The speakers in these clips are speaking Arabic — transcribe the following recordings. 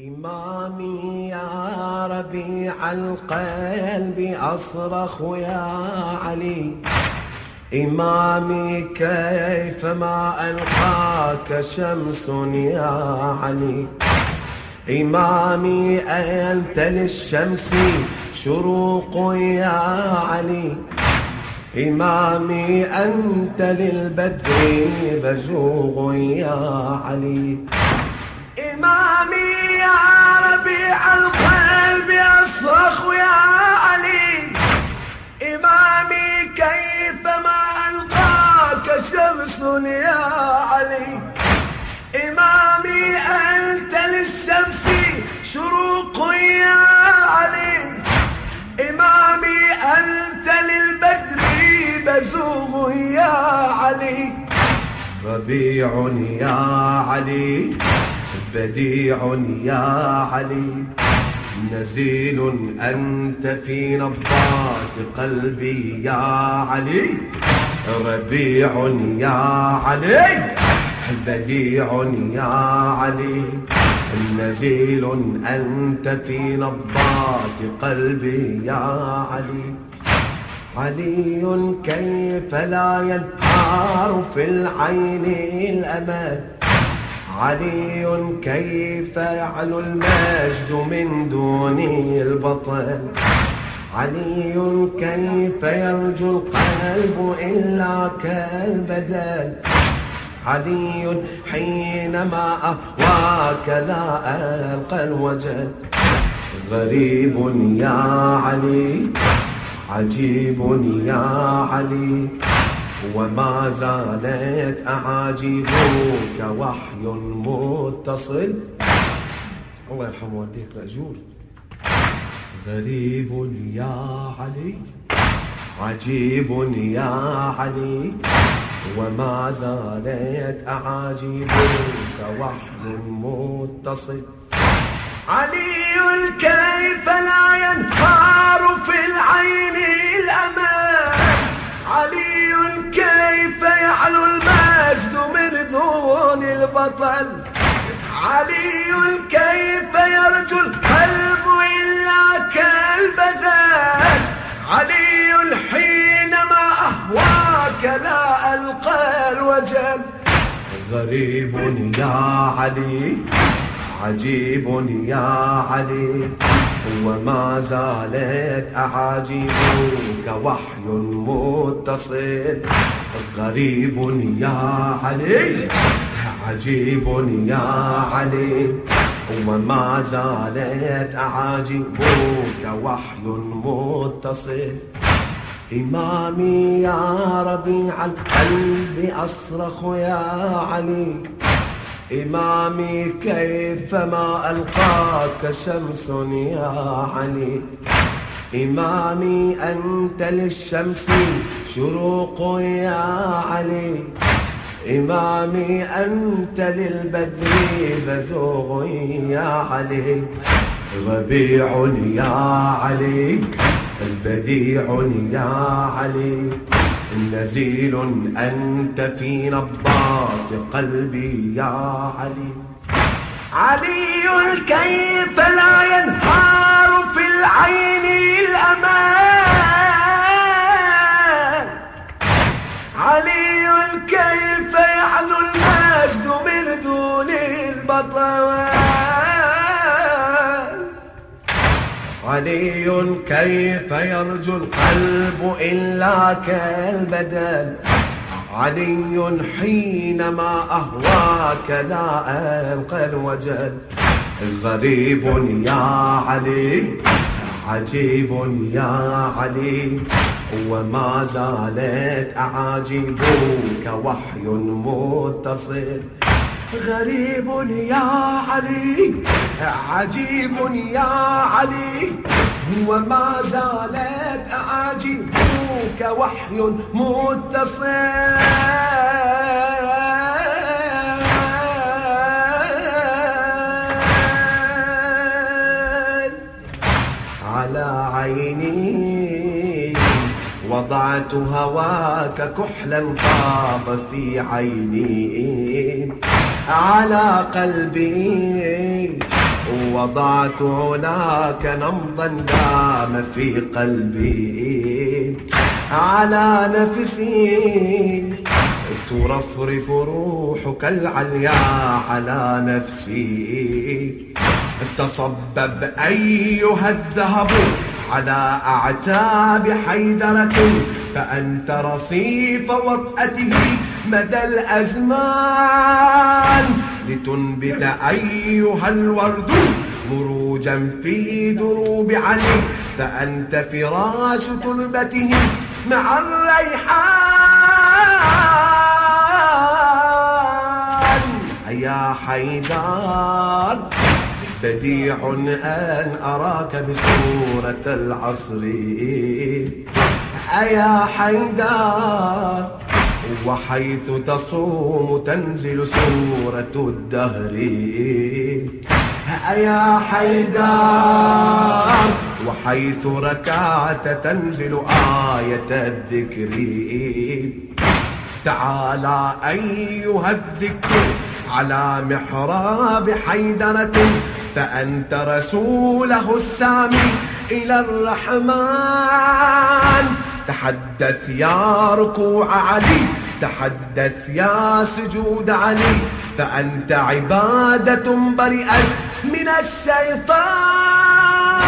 إمامي يا ربيع القلب أصرخ يا علي، إمامي كيفما ألقاك شمس يا علي، إمامي أنت للشمس شروق يا علي، إمامي أنت للبدر بزوغ يا علي، إمامي يا ربيع القلب أصرخ يا علي، إمامي كيفما ألقاك شمس يا علي، إمامي أنت للشمس شروق يا علي، إمامي أنت للبدر بزوغ يا علي، ربيع يا علي، بديع يا علي، نزيل أنت في نبضات قلبي يا علي، ربيع يا علي، بديع يا علي، نزيل أنت في نبضات قلبي يا علي، علي كيف لا ينهار في العين الأمان، علي كيف يعلو المجد من دون البطل، علي كيف يرجو القلب إلا كالبدل، علي حينما أهواك لا ألقى الوجل، غريب يا علي، عجيب يا علي، وما زالت أعاجيبك وحي متصل. الله يرحمه والديك مأجور. غريب يا علي، عجيب يا علي، وما زالت أعاجيبك وحي متصل، علي كيف لا ينهار في العين الأمان، علي كيف يعلو المجد من دون البطل، علي كيف يرجو القلب إلا كالبذل، علي حينما أهواك لا ألقى الوجل، غريب يا علي، عجيب يا علي، وما زالت أعاجيبك وحي متصل، غريب يا علي، عجيب يا علي، وما زالت أعاجيبك وحي متصل، إمامي يا ربيع القلب أصرخ يا علي، إمامي كيفما ألقاك شمس يا علي، إمامي أنت للشمس شروق يا علي، إمامي أنت للبدر بزوغ يا علي، ربيع يا علي، البديع يا علي، نزيل أنت في نبضات قلبي يا علي، علي كيف لا ينهار في العين الأمان، علي كيف يعلو المجد من دون البطل، علي كيف يرجو القلب إلا كالبدل، علي حينما أهواك لا ألقى الوجل، غريب يا علي، عجيب يا علي، وما زالت أعاجيبك وحي متصل، غريب يا علي، عجيب يا علي، وما زالت أعاجيبك وحي متصل، على عيني وضعت هواك كحلا طاب في عيني، على قلبي وضعت علاك نبضا دام في قلبي على نفسي ترفرف روحك العليا على نفسي تصبب أيها الذهب على أعتاب حيدرة فأنت رصيف وطأته مدى الأزمان لتنبت أيها الورد مروجا في دروب علي فأنت فراش تربته مع الريحان يا حيدر بديع أن أراك بصورة العصر أيا حيدر وحيث تصوم تنزل سورة الدهر أيا حيدر وحيث ركعت تنزل آية الذكر تعالى أيها الذكر على محراب حيدرة فأنت رسوله السامي إلى الرحمن تحدث يا ركوع علي تحدث يا سجود علي فأنت عبادة برئت من الشيطان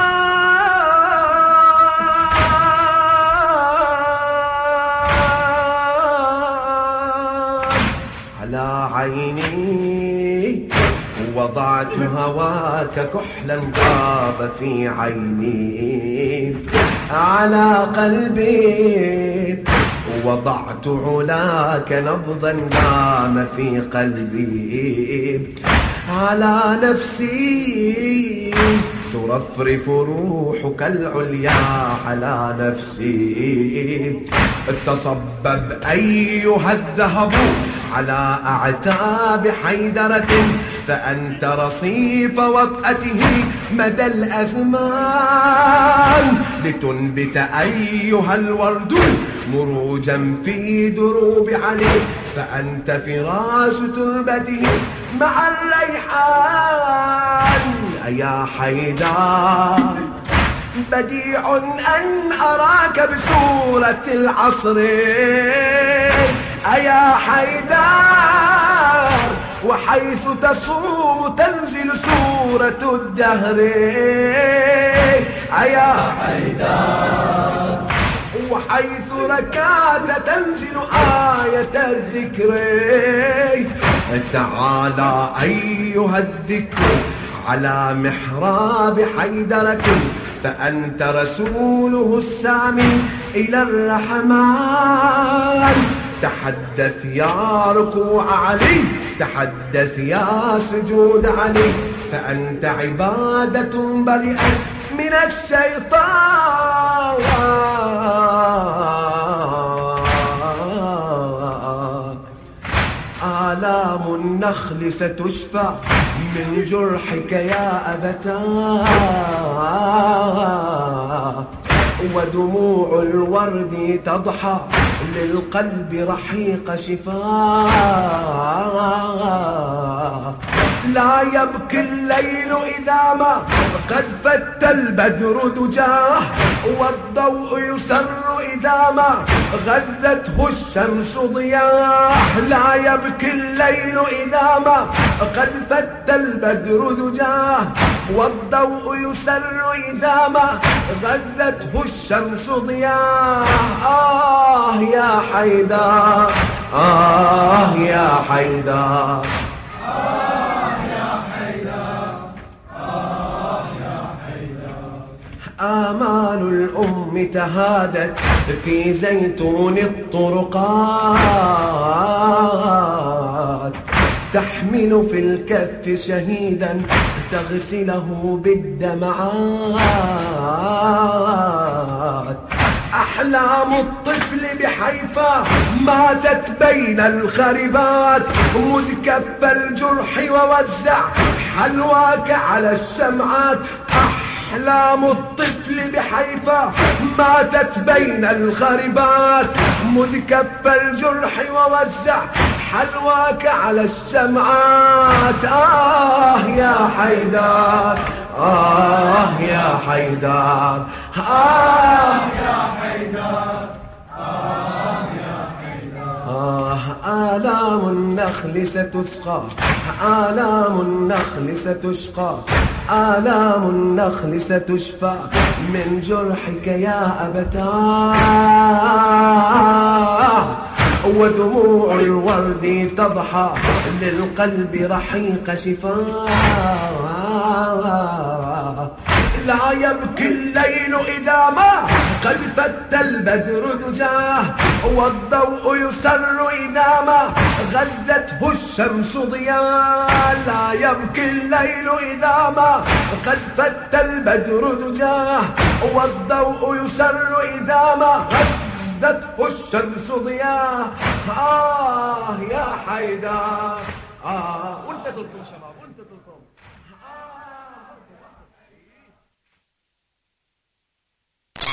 على عيني وضعت هواك كحلا طاب في عيني على قلبي وضعت علاك نبضا دام في قلبي على نفسي ترفرف روحك العليا على نفسي تصبب أيها الذهب على أعتاب حيدرة فأنت رصيف وطأته مدى الأزمان لتنبت أيها الورد مروجا في دروب علي فأنت فراش تربته مع الريحان يا حيدر بديع أن أراك بصورة العصر أيا حيدر وحيث تصوم تنزل سورة الدهر أيا حيدر وحيث ركعت تنزل آية الذكر تعالى أيها الذكر على محراب حيدرة فأنت رسوله السامي إلى الرحمن تحدث يا ركوع علي تحدث يا سجود علي فأنت عبادة برئت من الشيطان آلام النخل ستشفى من جرحك يا أبتاه ودموع الورد تضحى للقلب رحيق شفاه لا يبكي الليل إذا ما قد فت البدر دجاه والضوء يسر إذا ما غذته الشمس ضياه لا يبكي الليل إذا ما قد فت البدر دجاه والضوء يسر إذا ما غذته الشمس ضياه يا حيدر يا حيدر آمال الأم تهادت في زيتون الطرقات تحمل في الكف شهيدا تغسله بالدمعات أحلام الطفل بحيفا ماتت بين الخربات مذ كف الجرح ووزع حلواك على الشمعات أحلام الطفل بحيفا ماتت بين الخربات مذ كف الجرح ووزع حلواك على الشمعات يا حيدر يا حيدر يا حيدر آلام النخل ستسقى آلام النخل ستشقى آلام النخل ستشفى من جرحك يا أبتاه ودموع الورد تضحى للقلب رحيق شفاه لا يبكي الليل إذا ما قد فت البدر دجاه والضوء يسر إذا ما غدته الشمس ضياء لا يبكي الليل إذا ما قد فت البدر دجاه والضوء يسر إذا ما غدته الشمس ضياء يا حيدر وانت تلكم شباب وانت تلكم